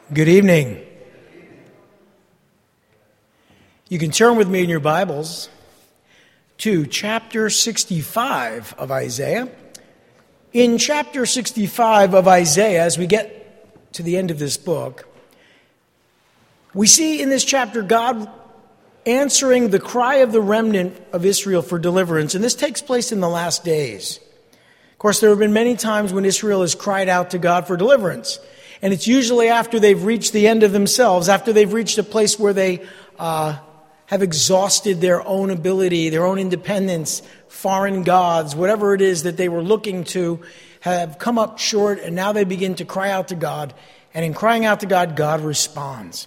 Good evening. You can turn with me in your Bibles to chapter 65 of Isaiah. In chapter 65 of Isaiah, as we get to the end of this book, we see in this chapter God answering the cry of the remnant of Israel for deliverance, and this takes place in the last days. Of course, there have been many times when Israel has cried out to God for deliverance. And it's usually after they've reached the end of themselves, after they've reached a place where they have exhausted their own ability, their own independence, foreign gods, whatever it is that they were looking to, have come up short, and now they begin to cry out to God. And in crying out to God, God responds.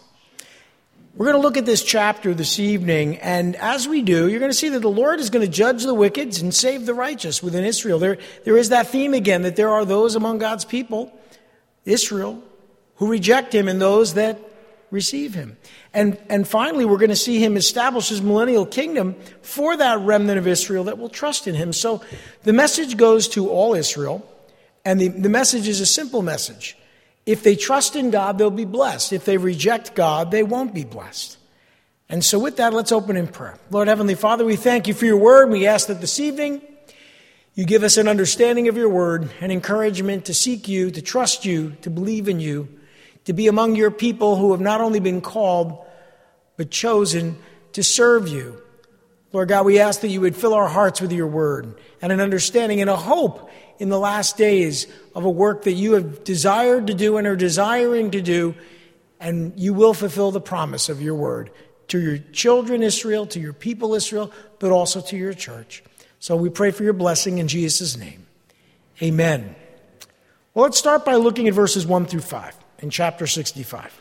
We're going to look at this chapter this evening, and as we do, you're going to see that the Lord is going to judge the wicked and save the righteous within Israel. There is that theme again, that there are those among God's people, Israel, who reject him and those that receive him. And finally, we're going to see him establish his millennial kingdom for that remnant of Israel that will trust in him. So the message goes to all Israel, and the message is a simple message. If they trust in God, they'll be blessed. If they reject God, they won't be blessed. And so with that, let's open in prayer. Lord Heavenly Father, we thank you for your word. We ask that this evening you give us an understanding of your word, an encouragement to seek you, to trust you, to believe in you, to be among your people who have not only been called, but chosen to serve you. Lord God, we ask that you would fill our hearts with your word and an understanding and a hope in the last days of a work that you have desired to do and are desiring to do, and you will fulfill the promise of your word to your children Israel, to your people Israel, but also to your church. So we pray for your blessing in Jesus' name. Amen. Well, let's start by looking at verses 1 through 5 in chapter 65.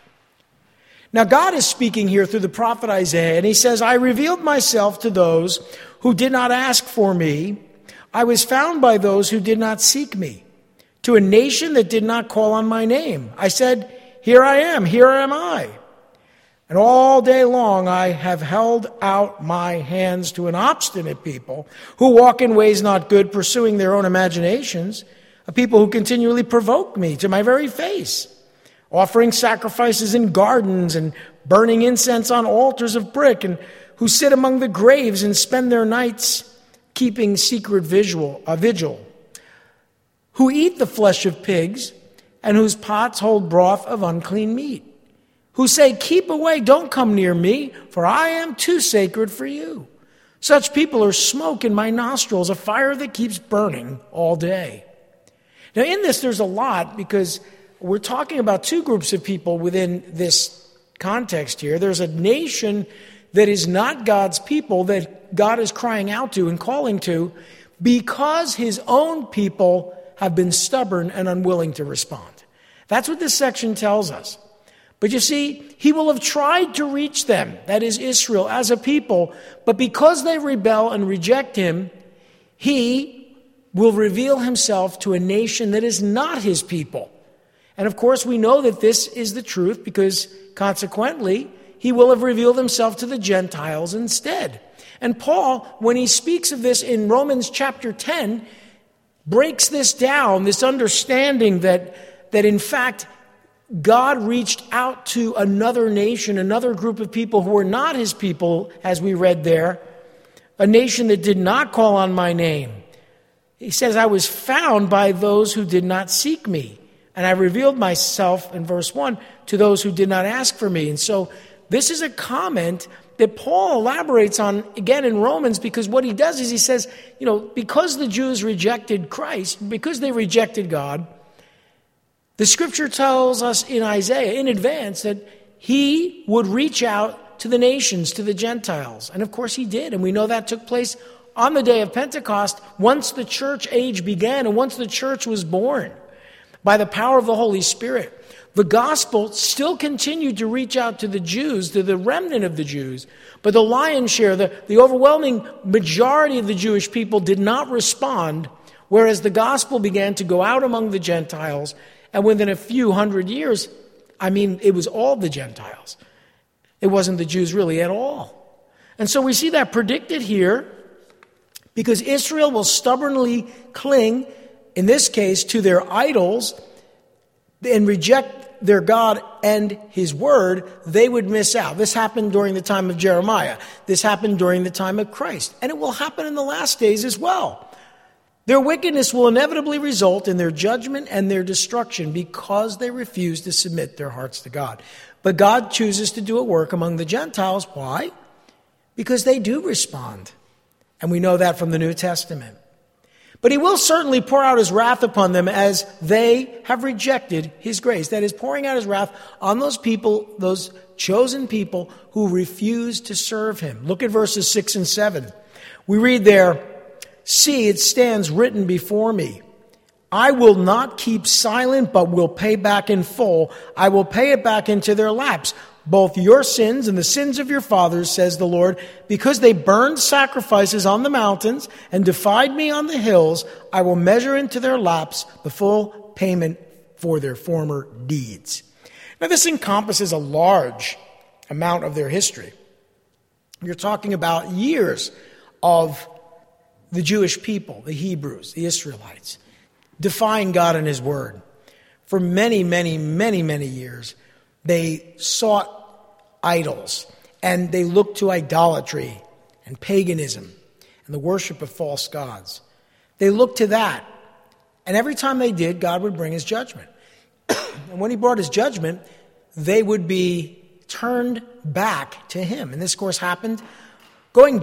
Now, God is speaking here through the prophet Isaiah, and he says, I revealed myself to those who did not ask for me. I was found by those who did not seek me. To a nation that did not call on my name, I said, here am I. And all day long I have held out my hands to an obstinate people who walk in ways not good, pursuing their own imaginations, a people who continually provoke me to my very face, offering sacrifices in gardens and burning incense on altars of brick, and who sit among the graves and spend their nights keeping secret vigil, who eat the flesh of pigs and whose pots hold broth of unclean meat, who say, keep away, don't come near me, for I am too sacred for you. Such people are smoke in my nostrils, a fire that keeps burning all day. Now in this there's a lot, because we're talking about two groups of people within this context here. There's a nation that is not God's people that God is crying out to and calling to because his own people have been stubborn and unwilling to respond. That's what this section tells us. But you see, he will have tried to reach them, that is Israel, as a people, but because they rebel and reject him, he will reveal himself to a nation that is not his people. And of course, we know that this is the truth because consequently, he will have revealed himself to the Gentiles instead. And Paul, when he speaks of this in Romans chapter 10, breaks this down, this understanding that in fact, God reached out to another nation, another group of people who were not his people, as we read there, a nation that did not call on my name. He says, I was found by those who did not seek me, and I revealed myself, in verse 1, to those who did not ask for me. And so this is a comment that Paul elaborates on again in Romans, because what he does is he says, because the Jews rejected Christ, because they rejected God, the scripture tells us in Isaiah in advance that he would reach out to the nations, to the Gentiles. And of course he did. And we know that took place on the day of Pentecost, once the church age began and once the church was born by the power of the Holy Spirit. The gospel still continued to reach out to the Jews, to the remnant of the Jews. But the lion's share, the overwhelming majority of the Jewish people did not respond, whereas the gospel began to go out among the Gentiles. And within a few hundred years, it was all the Gentiles. It wasn't the Jews really at all. And so we see that predicted here because Israel will stubbornly cling, in this case, to their idols and reject their God and his word, they would miss out. This happened during the time of Jeremiah. This happened during the time of Christ. And it will happen in the last days as well. Their wickedness will inevitably result in their judgment and their destruction because they refuse to submit their hearts to God. But God chooses to do a work among the Gentiles. Why? Because they do respond. And we know that from the New Testament. But he will certainly pour out his wrath upon them as they have rejected his grace. That is, pouring out his wrath on those people, those chosen people who refuse to serve him. Look at verses 6 and 7. We read there, "See, it stands written before me. I will not keep silent, but will pay back in full. I will pay it back into their laps. Both your sins and the sins of your fathers, says the Lord, because they burned sacrifices on the mountains and defied me on the hills, I will measure into their laps the full payment for their former deeds." Now, this encompasses a large amount of their history. You're talking about years of the Jewish people, the Hebrews, the Israelites, defying God and his word. For many, many, many, many years, they sought idols, and they looked to idolatry and paganism and the worship of false gods. They looked to that, and every time they did, God would bring his judgment. And when he brought his judgment, they would be turned back to him. And this, of course, happened going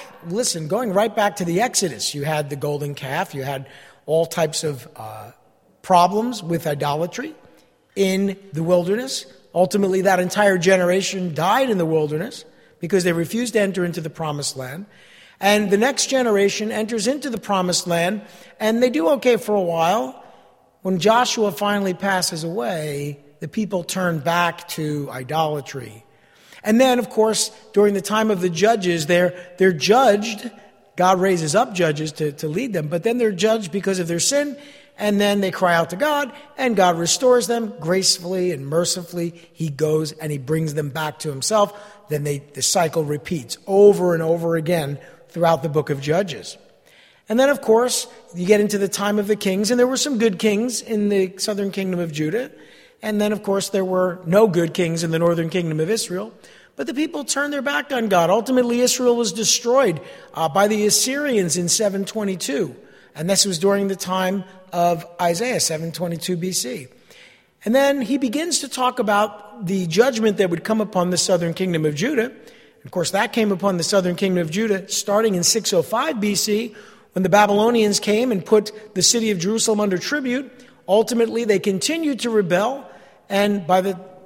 right back to the Exodus. You had the golden calf, you had all types of problems with idolatry in the wilderness. Ultimately, that entire generation died in the wilderness because they refused to enter into the promised land. And the next generation enters into the promised land, and they do okay for a while. When Joshua finally passes away, the people turn back to idolatry. And then, of course, during the time of the judges, they're judged. God raises up judges to lead them, but then they're judged because of their sin. And then they cry out to God, and God restores them gracefully and mercifully. He goes and he brings them back to himself. Then the cycle repeats over and over again throughout the book of Judges. And then, of course, you get into the time of the kings, and there were some good kings in the southern kingdom of Judah. And then, of course, there were no good kings in the northern kingdom of Israel. But the people turned their back on God. Ultimately, Israel was destroyed by the Assyrians in 722. And this was during the time of Isaiah, 722 BC. And then he begins to talk about the judgment that would come upon the southern kingdom of Judah. Of course, that came upon the southern kingdom of Judah starting in 605 BC when the Babylonians came and put the city of Jerusalem under tribute. Ultimately, they continued to rebel, and by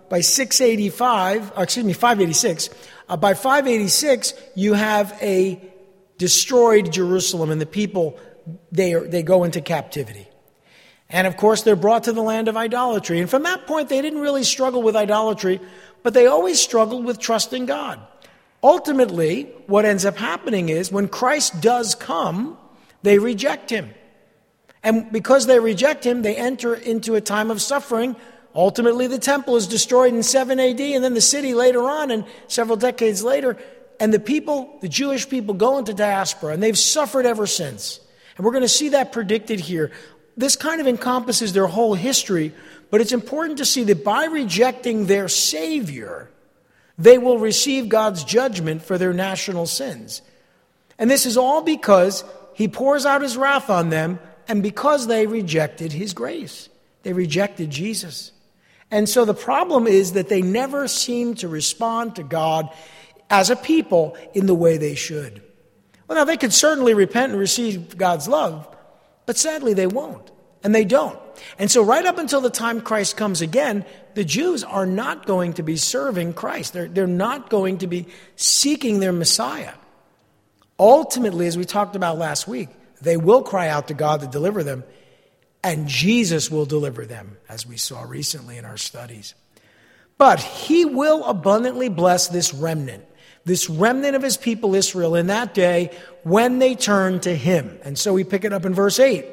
586, by 586, you have a destroyed Jerusalem, and the people, they go into captivity. And of course, they're brought to the land of idolatry. And from that point, they didn't really struggle with idolatry, but they always struggled with trusting God. Ultimately, what ends up happening is when Christ does come, they reject him. And because they reject him, they enter into a time of suffering. Ultimately, the temple is destroyed in 7 AD, and then the city later on, and several decades later. And the people, the Jewish people, go into diaspora, and they've suffered ever since. And we're going to see that predicted here. This kind of encompasses their whole history, but it's important to see that by rejecting their Savior, they will receive God's judgment for their national sins. And this is all because he pours out his wrath on them, and because they rejected his grace. They rejected Jesus. And so the problem is that they never seem to respond to God as a people in the way they should. Well, now, they could certainly repent and receive God's love, but sadly they won't, and they don't. And so right up until the time Christ comes again, the Jews are not going to be serving Christ. They're not going to be seeking their Messiah. Ultimately, as we talked about last week, they will cry out to God to deliver them, and Jesus will deliver them, as we saw recently in our studies. But he will abundantly bless this remnant of his people Israel in that day when they turn to him. And so we pick it up in verse 8.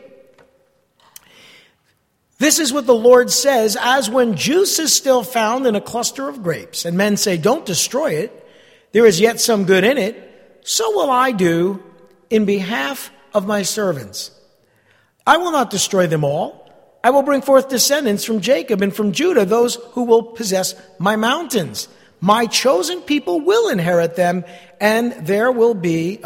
This is what the Lord says, as when juice is still found in a cluster of grapes, and men say, don't destroy it, there is yet some good in it, so will I do in behalf of my servants. I will not destroy them all, I will bring forth descendants from Jacob and from Judah, those who will possess my mountains. My chosen people will inherit them, and there will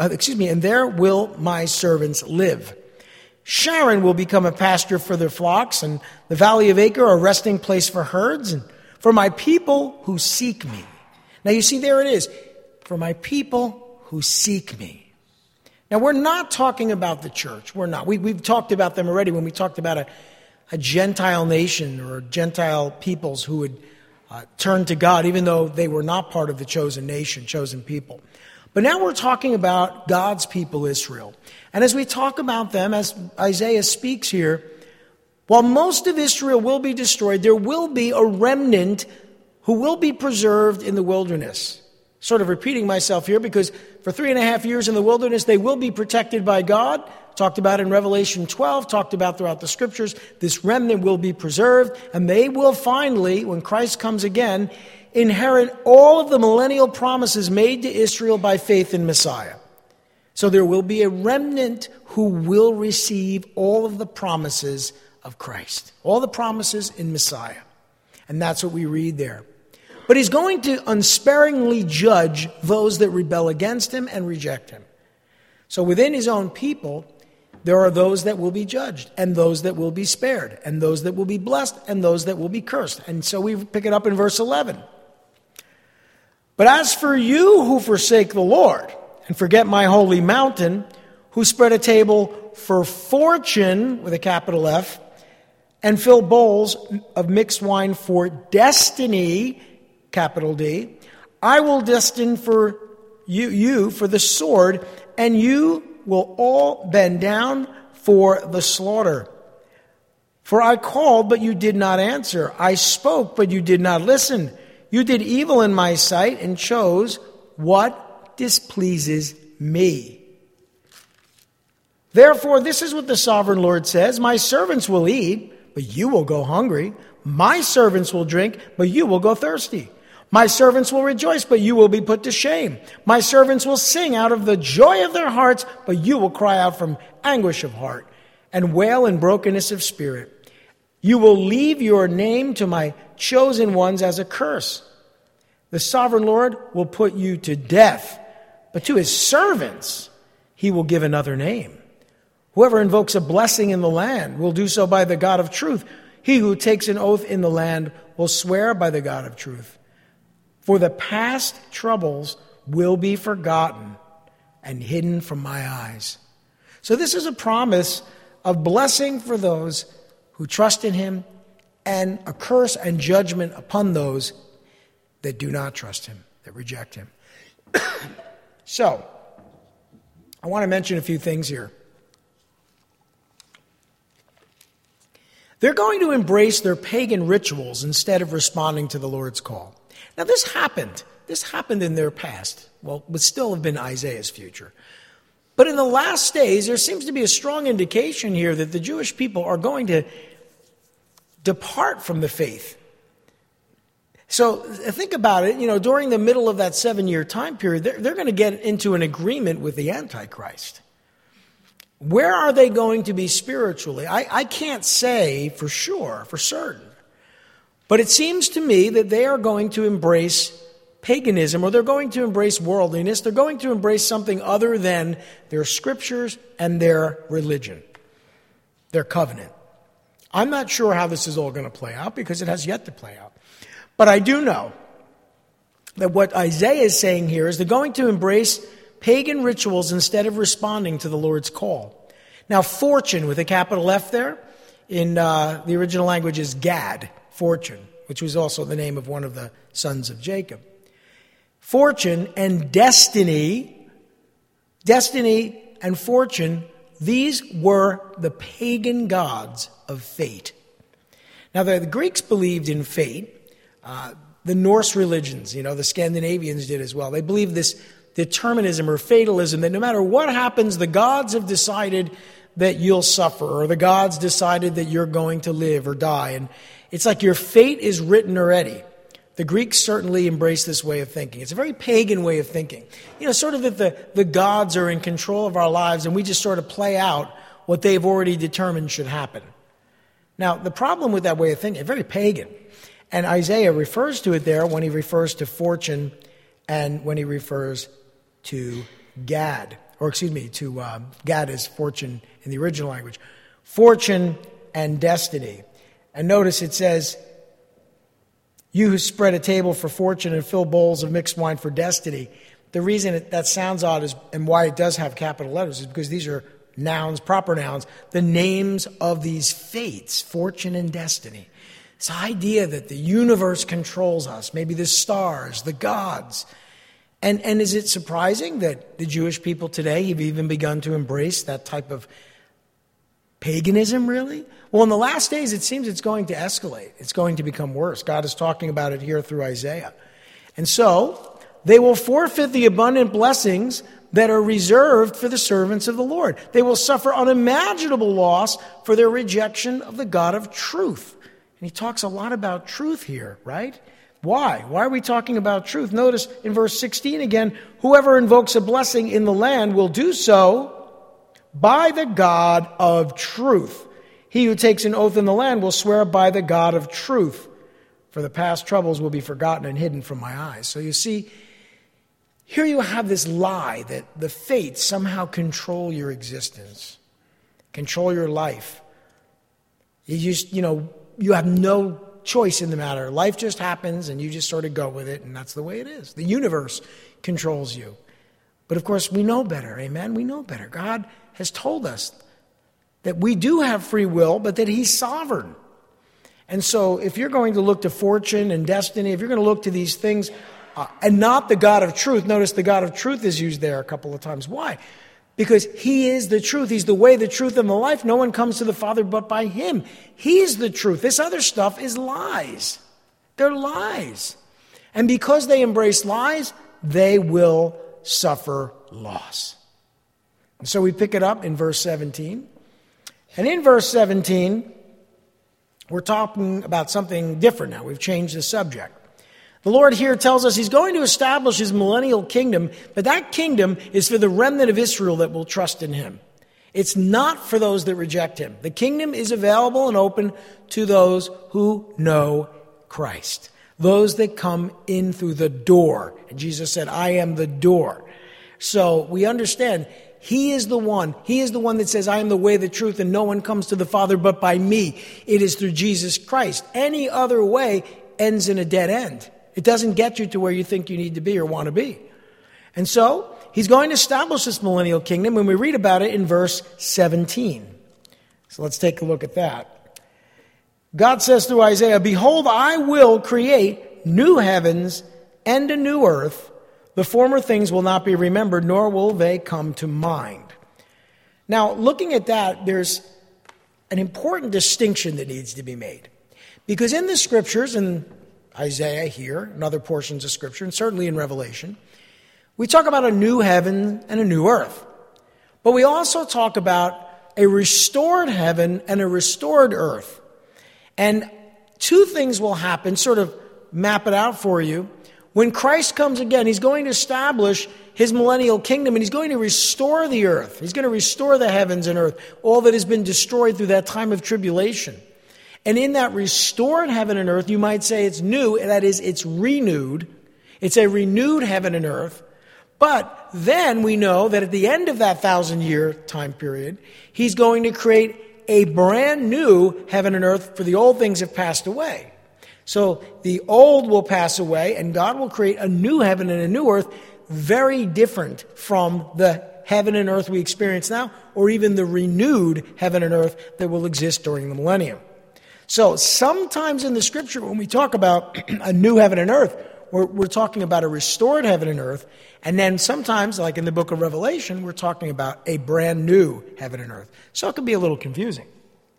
my servants live. Sharon will become a pasture for their flocks, and the valley of Acre a resting place for herds, and for my people who seek me. Now you see, there it is. For my people who seek me. Now we're not talking about the church. We're not. We've talked about them already when we talked about a Gentile nation or Gentile peoples who would turn to God, even though they were not part of the chosen nation, chosen people. But now we're talking about God's people, Israel. And as we talk about them, as Isaiah speaks here, while most of Israel will be destroyed, there will be a remnant who will be preserved in the wilderness. Sort of repeating myself here, because for 3.5 years in the wilderness, they will be protected by God. Talked about in Revelation 12, talked about throughout the scriptures. This remnant will be preserved, and they will finally, when Christ comes again, inherit all of the millennial promises made to Israel by faith in Messiah. So there will be a remnant who will receive all of the promises of Christ, all the promises in Messiah. And that's what we read there. But he's going to unsparingly judge those that rebel against him and reject him. So within his own people, there are those that will be judged, and those that will be spared, and those that will be blessed, and those that will be cursed. And so we pick it up in verse 11. But as for you who forsake the Lord, and forget my holy mountain, who spread a table for fortune, with a capital F, and fill bowls of mixed wine for destiny, capital D, I will destine for you for the sword, and you will all bend down for the slaughter. For I called, but you did not answer. I spoke, but you did not listen. You did evil in my sight and chose what displeases me. Therefore, this is what the sovereign Lord says. My servants will eat, but you will go hungry. My servants will drink, but you will go thirsty. My servants will rejoice, but you will be put to shame. My servants will sing out of the joy of their hearts, but you will cry out from anguish of heart and wail in brokenness of spirit. You will leave your name to my chosen ones as a curse. The sovereign Lord will put you to death, but to his servants he will give another name. Whoever invokes a blessing in the land will do so by the God of truth. He who takes an oath in the land will swear by the God of truth. For the past troubles will be forgotten and hidden from my eyes. So this is a promise of blessing for those who trust in him, and a curse and judgment upon those that do not trust him, that reject him. So, I want to mention a few things here. They're going to embrace their pagan rituals instead of responding to the Lord's call. Now, this happened. This happened in their past. Well, would still have been Isaiah's future. But in the last days, there seems to be a strong indication here that the Jewish people are going to depart from the faith. So think about it. During the middle of that 7-year time period, they're going to get into an agreement with the Antichrist. Where are they going to be spiritually? I can't say for sure, for certain. But it seems to me that they are going to embrace paganism, or they're going to embrace worldliness. They're going to embrace something other than their scriptures and their religion, their covenant. I'm not sure how this is all going to play out, because it has yet to play out. But I do know that what Isaiah is saying here is they're going to embrace pagan rituals instead of responding to the Lord's call. Now, fortune with a capital F there in the original language is Gad, fortune, which was also the name of one of the sons of Jacob. Fortune and destiny and fortune, these were the pagan gods of fate. Now, the Greeks believed in fate. The Norse religions, the Scandinavians did as well. They believed this determinism or fatalism, that no matter what happens, the gods have decided that you'll suffer, or the gods decided that you're going to live or die. And it's like your fate is written already. The Greeks certainly embrace this way of thinking. It's a very pagan way of thinking. Sort of that the gods are in control of our lives, and we just sort of play out what they've already determined should happen. Now, the problem with that way of thinking, very pagan. And Isaiah refers to it there when he refers to fortune and when he refers to Gad. Gad is fortune in the original language. Fortune and destiny. And notice it says, you who spread a table for fortune and fill bowls of mixed wine for destiny. The reason that sounds odd is, and why it does have capital letters, is because these are nouns, proper nouns, the names of these fates, fortune and destiny. This idea that the universe controls us, maybe the stars, the gods. And is it surprising that the Jewish people today have even begun to embrace that type of paganism, really? Well, in the last days, it seems it's going to escalate. It's going to become worse. God is talking about it here through Isaiah. And so, they will forfeit the abundant blessings that are reserved for the servants of the Lord. They will suffer unimaginable loss for their rejection of the God of truth. And he talks a lot about truth here, right? Why? Why are we talking about truth? Notice in verse 16 again, whoever invokes a blessing in the land will do so by the God of truth. He who takes an oath in the land will swear by the God of truth. For the past troubles will be forgotten and hidden from my eyes. So you see, here you have this lie that the fates somehow control your existence, control your life. You have no choice in the matter. Life just happens and you just sort of go with it, and that's the way it is. The universe controls you. But of course, we know better, amen? We know better. God has told us that we do have free will, but that he's sovereign. And so if you're going to look to fortune and destiny, if you're going to look to these things, and not the God of truth, notice the God of truth is used there a couple of times. Why? Because he is the truth. He's the way, the truth, and the life. No one comes to the Father but by him. He's the truth. This other stuff is lies. They're lies. And because they embrace lies, they will suffer loss. And so we pick it up in verse 17. And in verse 17, we're talking about something different now. We've changed the subject. The Lord here tells us he's going to establish his millennial kingdom, but that kingdom is for the remnant of Israel that will trust in him. It's not for those that reject him. The kingdom is available and open to those who know Christ, those that come in through the door. And Jesus said, I am the door. So we understand he is the one. He is the one that says, I am the way, the truth, and no one comes to the Father but by me. It is through Jesus Christ. Any other way ends in a dead end. It doesn't get you to where you think you need to be or want to be. And so, he's going to establish this millennial kingdom when we read about it in verse 17. So let's take a look at that. God says through Isaiah, behold, I will create new heavens and a new earth. The former things will not be remembered, nor will they come to mind. Now, looking at that, there's an important distinction that needs to be made. Because in the scriptures, and Isaiah here, and other portions of Scripture, and certainly in Revelation, we talk about a new heaven and a new earth. But we also talk about a restored heaven and a restored earth. And two things will happen, sort of map it out for you. When Christ comes again, he's going to establish his millennial kingdom, and he's going to restore the earth. He's going to restore the heavens and earth, all that has been destroyed through that time of tribulation. And in that restored heaven and earth, you might say it's new, that is, it's renewed. It's a renewed heaven and earth. But then we know that at the end of that 1,000-year time period, he's going to create a brand new heaven and earth, for the old things have passed away. So the old will pass away, and God will create a new heaven and a new earth, very different from the heaven and earth we experience now, or even the renewed heaven and earth that will exist during the millennium. So sometimes in the scripture, when we talk about a new heaven and earth, we're talking about a restored heaven and earth. And then sometimes, like in the book of Revelation, we're talking about a brand new heaven and earth. So it can be a little confusing.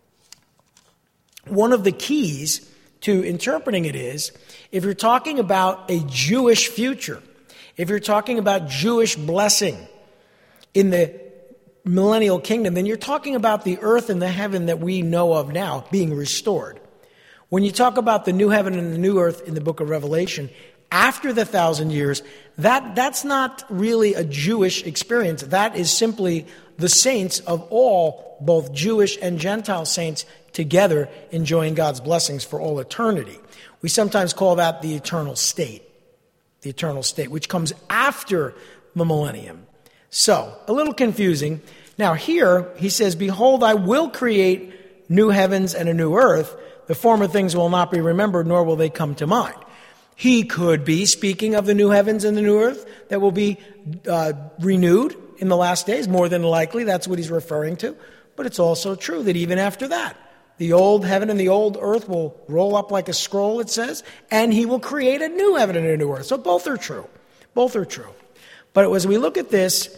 One of the keys to interpreting it is, if you're talking about a Jewish future, if you're talking about Jewish blessing in the millennial kingdom, then you're talking about the earth and the heaven that we know of now being restored. When you talk about the new heaven and the new earth in the book of Revelation, after the 1,000 years, that's not really a Jewish experience. That is simply the saints of all, both Jewish and Gentile saints, together enjoying God's blessings for all eternity. We sometimes call that the eternal state, which comes after the millennium. So, a little confusing. Now here, he says, "Behold, I will create new heavens and a new earth. The former things will not be remembered, nor will they come to mind." He could be speaking of the new heavens and the new earth that will be renewed in the last days. More than likely, that's what he's referring to. But it's also true that even after that, the old heaven and the old earth will roll up like a scroll, it says, and he will create a new heaven and a new earth. So both are true. Both are true. But as we look at this,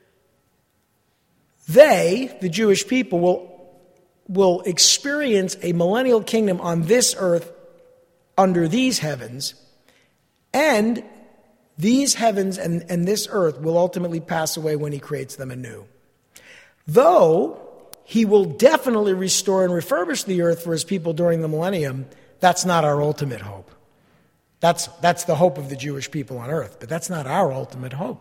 they, the Jewish people, will experience a millennial kingdom on this earth under these heavens, and these heavens and this earth will ultimately pass away when he creates them anew. Though he will definitely restore and refurbish the earth for his people during the millennium, that's not our ultimate hope. That's the hope of the Jewish people on earth, but that's not our ultimate hope.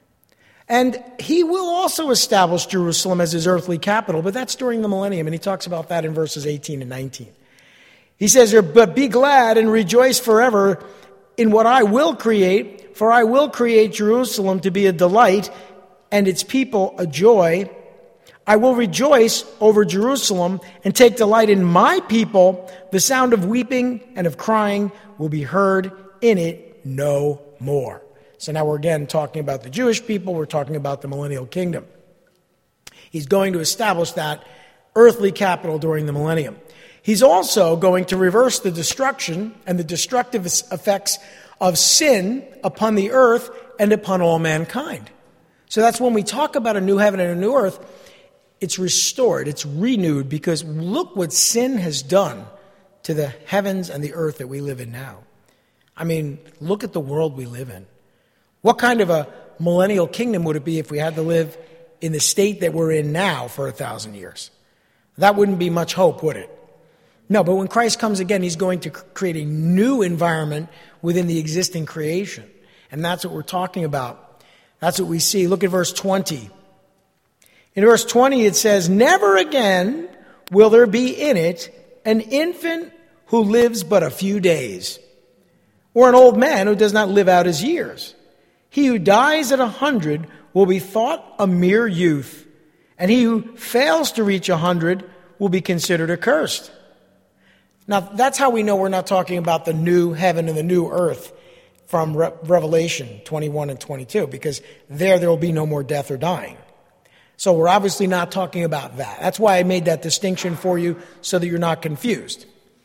And he will also establish Jerusalem as his earthly capital, but that's during the millennium, and he talks about that in verses 18 and 19. He says, "But be glad and rejoice forever in what I will create, for I will create Jerusalem to be a delight and its people a joy. I will rejoice over Jerusalem and take delight in my people. The sound of weeping and of crying will be heard in it no more." So now we're again talking about the Jewish people. We're talking about the millennial kingdom. He's going to establish that earthly capital during the millennium. He's also going to reverse the destruction and the destructive effects of sin upon the earth and upon all mankind. So that's when we talk about a new heaven and a new earth, it's restored, it's renewed, because look what sin has done to the heavens and the earth that we live in now. I mean, look at the world we live in. What kind of a millennial kingdom would it be if we had to live in the state that we're in now for 1,000 years? That wouldn't be much hope, would it? No, but when Christ comes again, he's going to create a new environment within the existing creation. And that's what we're talking about. That's what we see. Look at verse 20. In verse 20 it says, "Never again will there be in it an infant who lives but a few days, or an old man who does not live out his years. He who dies at 100 will be thought a mere youth, and he who fails to reach 100 will be considered accursed." Now, that's how we know we're not talking about the new heaven and the new earth from Revelation 21 and 22, because there will be no more death or dying. So we're obviously not talking about that. That's why I made that distinction for you, so that you're not confused.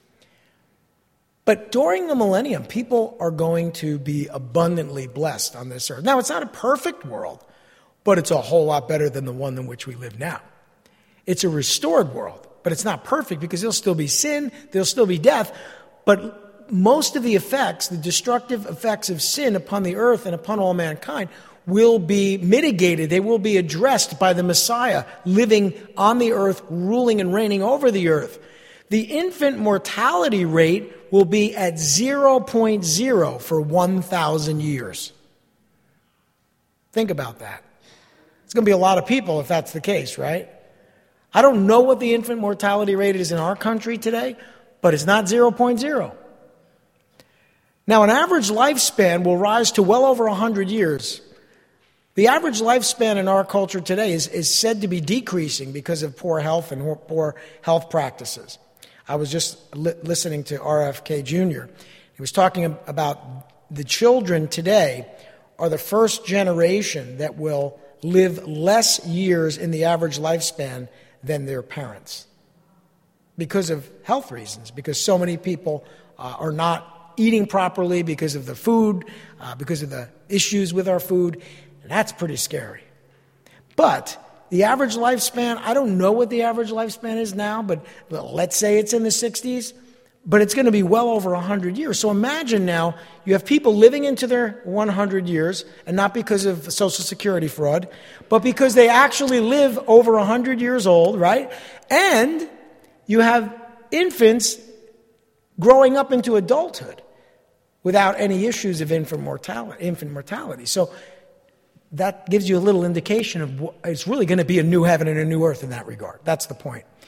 But during the millennium, people are going to be abundantly blessed on this earth. Now, it's not a perfect world, but it's a whole lot better than the one in which we live now. It's a restored world, but it's not perfect, because there'll still be sin, there'll still be death, but most of the effects, the destructive effects of sin upon the earth and upon all mankind, will be mitigated. They will be addressed by the Messiah living on the earth, ruling and reigning over the earth. The infant mortality rate will be at 0.0 for 1,000 years. Think about that. It's going to be a lot of people if that's the case, right? I don't know what the infant mortality rate is in our country today, but it's not 0.0. Now, an average lifespan will rise to well over 100 years. The average lifespan in our culture today is said to be decreasing because of poor health and poor health practices. I was just listening to RFK Jr. He was talking about the children today are the first generation that will live less years in the average lifespan than their parents because of health reasons, because so many people are not eating properly because of the food, because of the issues with our food. And that's pretty scary. But the average lifespan, I don't know what the average lifespan is now, but let's say it's in the 60s, but it's going to be well over 100 years. So imagine now you have people living into their 100 years, and not because of Social Security fraud, but because they actually live over 100 years old, right? And you have infants growing up into adulthood without any issues of infant mortality. So that gives you a little indication of it's really going to be a new heaven and a new earth in that regard. That's the point.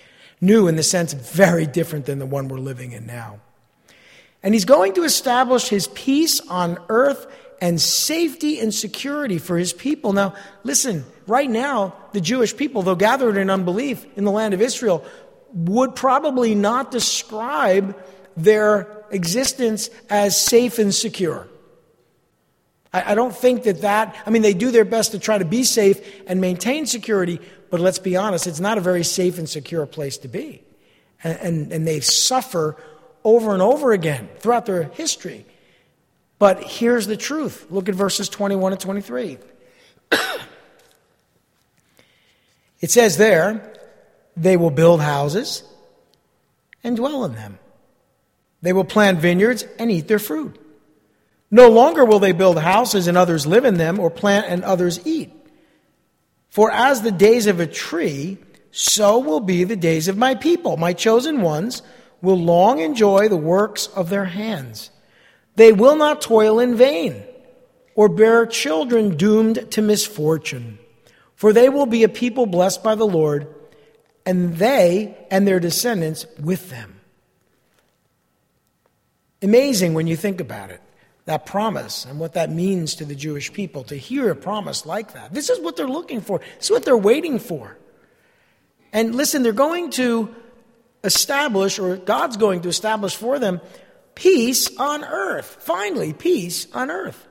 New in the sense very different than the one we're living in now. And he's going to establish his peace on earth and safety and security for his people. Now, listen, right now, the Jewish people, though gathered in unbelief in the land of Israel, would probably not describe their existence as safe and secure. I don't think they do their best to try to be safe and maintain security, but let's be honest, it's not a very safe and secure place to be. And they suffer over and over again throughout their history. But here's the truth. Look at verses 21 and 23. It says there, they will build houses and dwell in them. They will plant vineyards and eat their fruit. No longer will they build houses and others live in them, or plant and others eat. For as the days of a tree, so will be the days of my people. My chosen ones will long enjoy the works of their hands. They will not toil in vain, or bear children doomed to misfortune. For they will be a people blessed by the Lord, and they and their descendants with them. Amazing when you think about it, that promise and what that means to the Jewish people, to hear a promise like that. This is what they're looking for. This is what they're waiting for. And listen, they're going to establish, or God's going to establish for them, peace on earth. Finally, peace on earth.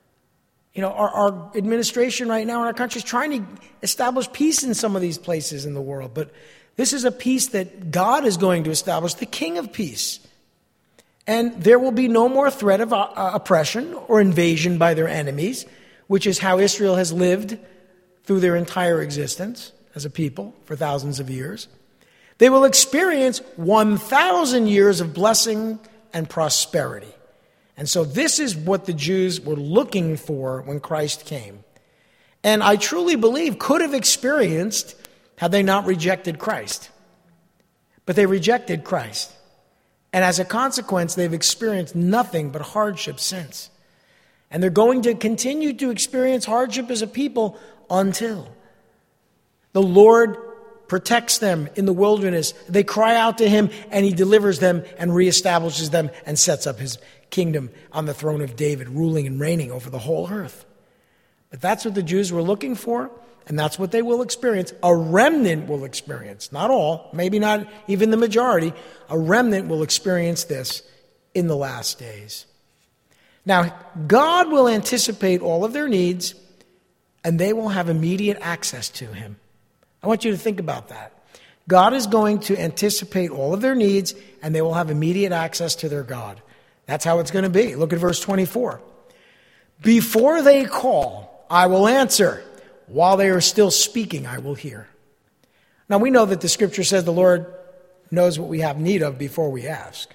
Our administration right now in our country is trying to establish peace in some of these places in the world. But this is a peace that God is going to establish, the King of Peace. And there will be no more threat of oppression or invasion by their enemies, which is how Israel has lived through their entire existence as a people for thousands of years. They will experience 1,000 years of blessing and prosperity. And so this is what the Jews were looking for when Christ came. And I truly believe could have experienced had they not rejected Christ. But they rejected Christ. And as a consequence, they've experienced nothing but hardship since. And they're going to continue to experience hardship as a people until the Lord protects them in the wilderness. They cry out to him, and he delivers them and reestablishes them and sets up his kingdom on the throne of David, ruling and reigning over the whole earth. But that's what the Jews were looking for, and that's what they will experience. A remnant will experience, not all, maybe not even the majority. A remnant will experience this in the last days. Now, God will anticipate all of their needs, and they will have immediate access to him. I want you to think about that. God is going to anticipate all of their needs, and they will have immediate access to their God. That's how it's going to be. Look at verse 24. Before they call, I will answer. While they are still speaking, I will hear. Now, we know that the scripture says the Lord knows what we have need of before we ask.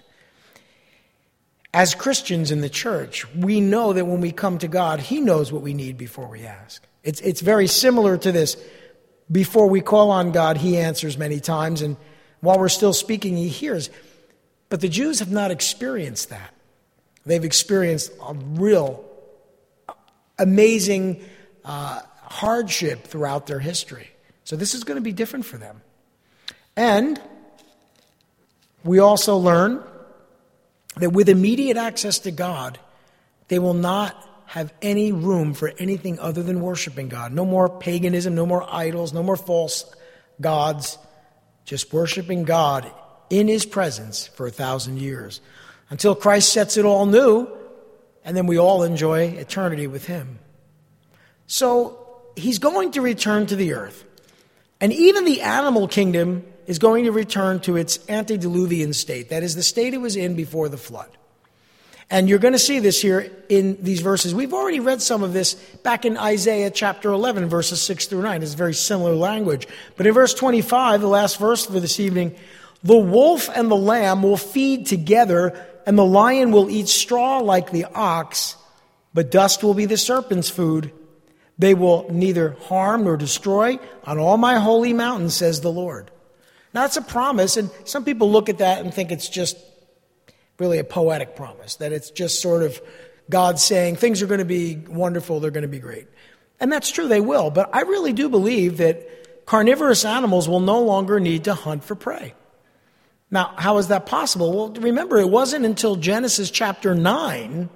As Christians in the church, we know that when we come to God, he knows what we need before we ask. It's very similar to this. Before we call on God, he answers many times, and while we're still speaking, he hears. But the Jews have not experienced that. They've experienced a real amazing hardship throughout their history. So this is going to be different for them. And we also learn that with immediate access to God, they will not have any room for anything other than worshiping God. No more paganism, no more idols, no more false gods. Just worshiping God in his presence for 1,000 years. Until Christ sets it all new, and then we all enjoy eternity with him. So he's going to return to the earth. And even the animal kingdom is going to return to its antediluvian state. That is the state it was in before the flood. And you're going to see this here in these verses. We've already read some of this back in Isaiah chapter 11, verses 6 through 9. It's very similar language. But in verse 25, the last verse for this evening, the wolf and the lamb will feed together, and the lion will eat straw like the ox, but dust will be the serpent's food. They will neither harm nor destroy on all my holy mountains, says the Lord. Now, that's a promise, and some people look at that and think it's just really a poetic promise, that it's just sort of God saying things are going to be wonderful, they're going to be great. And that's true, they will. But I really do believe that carnivorous animals will no longer need to hunt for prey. Now, how is that possible? Well, remember, it wasn't until Genesis chapter 9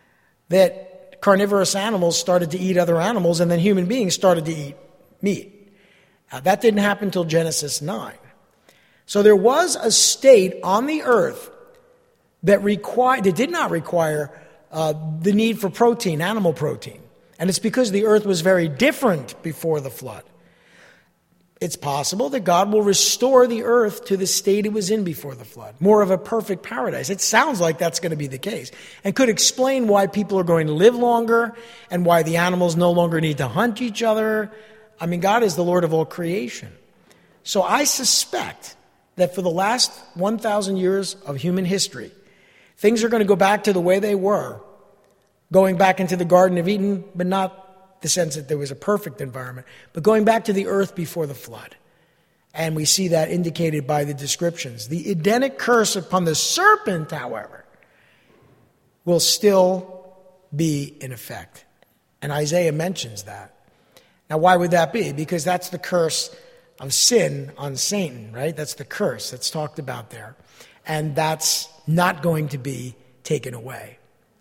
that carnivorous animals started to eat other animals, and then human beings started to eat meat. Now, that didn't happen until Genesis 9. So there was a state on the earth that did not require the need for protein, animal protein. And it's because the earth was very different before the flood. It's possible that God will restore the earth to the state it was in before the flood, more of a perfect paradise. It sounds like that's going to be the case, and could explain why people are going to live longer and why the animals no longer need to hunt each other. I mean, God is the Lord of all creation. So I suspect that for the last 1,000 years of human history, things are going to go back to the way they were, going back into the Garden of Eden, but not the sense that there was a perfect environment, but going back to the earth before the flood. And we see that indicated by the descriptions. The Edenic curse upon the serpent, however, will still be in effect. And Isaiah mentions that. Now, why would that be? Because that's the curse of sin on Satan, right? That's the curse that's talked about there. And that's not going to be taken away.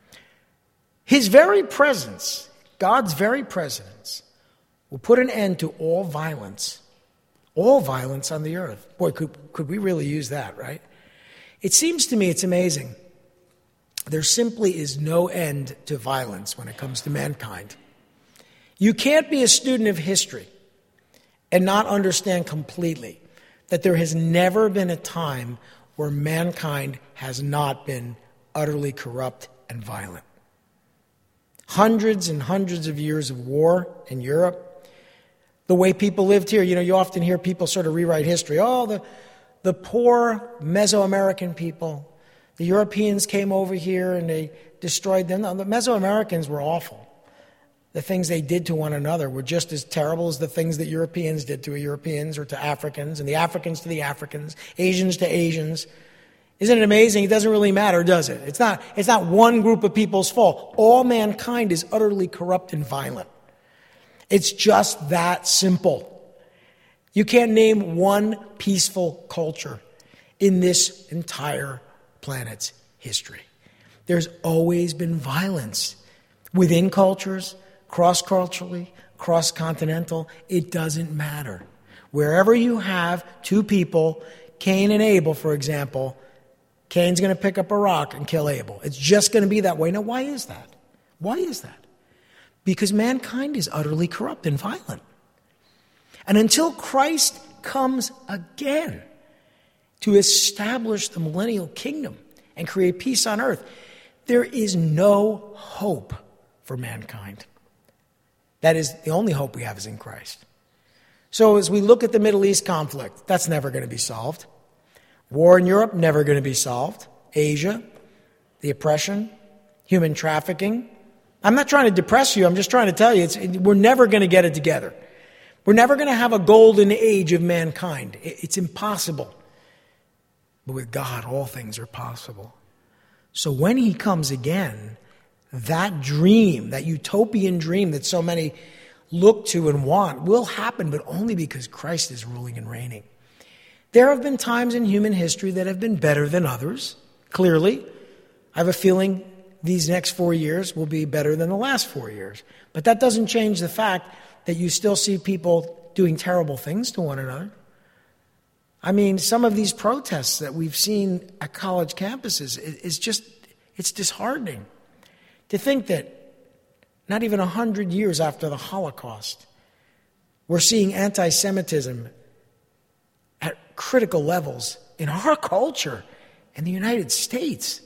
His very presence, God's very presence, will put an end to all violence on the earth. Boy, could we really use that, right? It seems to me it's amazing. There simply is no end to violence when it comes to mankind. You can't be a student of history and not understand completely that there has never been a time where mankind has not been utterly corrupt and violent. Hundreds and hundreds of years of war in Europe. The way people lived here, you often hear people sort of rewrite history. Oh, the poor Mesoamerican people. The Europeans came over here and they destroyed them. No, the Mesoamericans were awful. The things they did to one another were just as terrible as the things that Europeans did to Europeans or to Africans, and the Africans to the Africans, Asians to Asians. Isn't it amazing? It doesn't really matter, does it? It's not one group of people's fault. All mankind is utterly corrupt and violent. It's just that simple. You can't name one peaceful culture in this entire planet's history. There's always been violence within cultures, cross-culturally, cross-continental. It doesn't matter. Wherever you have two people, Cain and Abel, for example, Cain's going to pick up a rock and kill Abel. It's just going to be that way. Now, why is that? Why is that? Because mankind is utterly corrupt and violent. And until Christ comes again to establish the millennial kingdom and create peace on earth, there is no hope for mankind. That is, the only hope we have is in Christ. So as we look at the Middle East conflict, that's never going to be solved. War in Europe, never going to be solved. Asia, the oppression, human trafficking. I'm not trying to depress you. I'm just trying to tell you, we're never going to get it together. We're never going to have a golden age of mankind. It's impossible. But with God, all things are possible. So when he comes again, that dream, that utopian dream that so many look to and want, will happen, but only because Christ is ruling and reigning. There have been times in human history that have been better than others, clearly. I have a feeling these next 4 years will be better than the last 4 years. But that doesn't change the fact that you still see people doing terrible things to one another. I mean, some of these protests that we've seen at college campuses it's disheartening to think that not even 100 years after the Holocaust, we're seeing anti-Semitism at critical levels in our culture in the United States.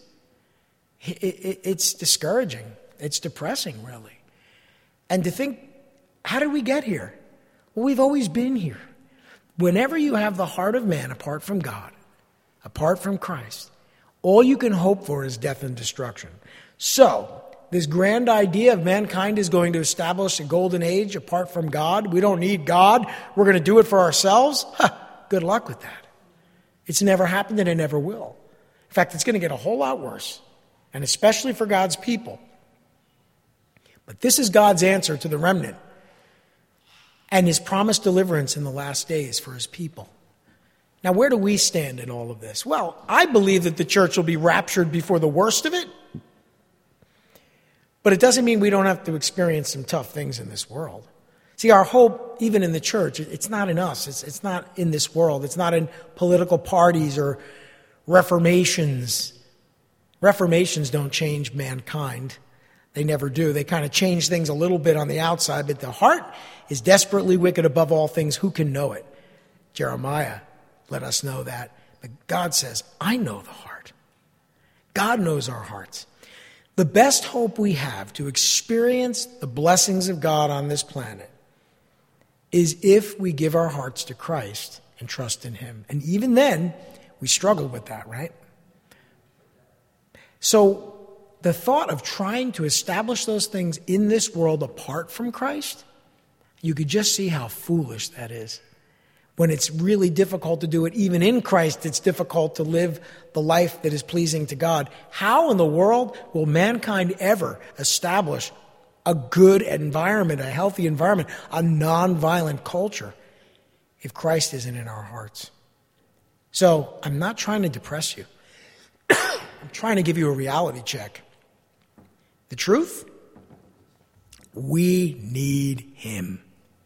It's discouraging. It's depressing, really. And to think, how did we get here? Well, we've always been here. Whenever you have the heart of man apart from God, apart from Christ, all you can hope for is death and destruction. So, this grand idea of mankind is going to establish a golden age apart from God. We don't need God. We're going to do it for ourselves. Good luck with that. It's never happened and it never will. In fact, it's going to get a whole lot worse, and especially for God's people. But this is God's answer to the remnant and his promised deliverance in the last days for his people. Now, where do we stand in all of this? Well, I believe that the church will be raptured before the worst of it. But it doesn't mean we don't have to experience some tough things in this world. See, our hope, even in the church, it's not in us. It's not in this world. It's not in political parties or reformations. Reformations don't change mankind. They never do. They kind of change things a little bit on the outside, but the heart is desperately wicked above all things. Who can know it? Jeremiah let us know that. But God says, I know the heart. God knows our hearts. The best hope we have to experience the blessings of God on this planet is if we give our hearts to Christ and trust in Him. And even then, we struggle with that, right? So the thought of trying to establish those things in this world apart from Christ, you could just see how foolish that is. When it's really difficult to do it, even in Christ, it's difficult to live the life that is pleasing to God. How in the world will mankind ever establish a good environment, a healthy environment, a nonviolent culture if Christ isn't in our hearts? So I'm not trying to depress you. I'm trying to give you a reality check. The truth? We need Him.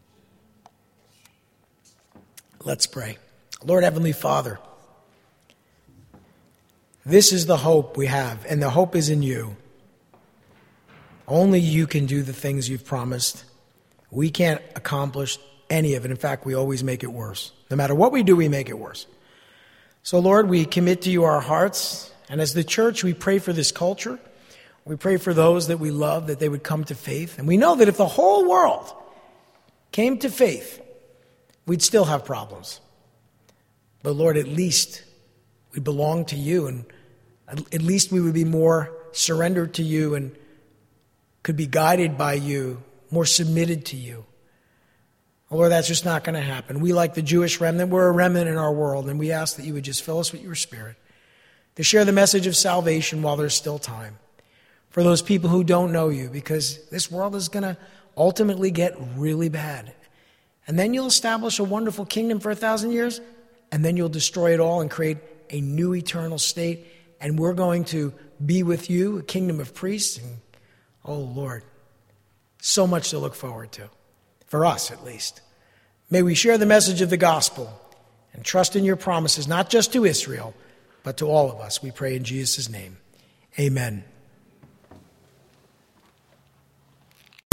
Let's pray. Lord Heavenly Father, this is the hope we have, and the hope is in You. Only You can do the things You've promised. We can't accomplish any of it. In fact, we always make it worse. No matter what we do, we make it worse. So, Lord, we commit to You our hearts, and as the church, we pray for this culture. We pray for those that we love, that they would come to faith. And we know that if the whole world came to faith, we'd still have problems. But Lord, at least we belong to You, and at least we would be more surrendered to You and could be guided by You, more submitted to You. Lord, that's just not going to happen. We, like the Jewish remnant, we're a remnant in our world, and we ask that You would just fill us with Your Spirit to share the message of salvation while there's still time for those people who don't know You, because this world is going to ultimately get really bad. And then You'll establish a wonderful kingdom for 1,000 years, and then You'll destroy it all and create a new eternal state, and we're going to be with You, a kingdom of priests. And, oh, Lord, so much to look forward to, for us at least. May we share the message of the gospel and trust in Your promises, not just to Israel, but to all of us. We pray in Jesus' name. Amen.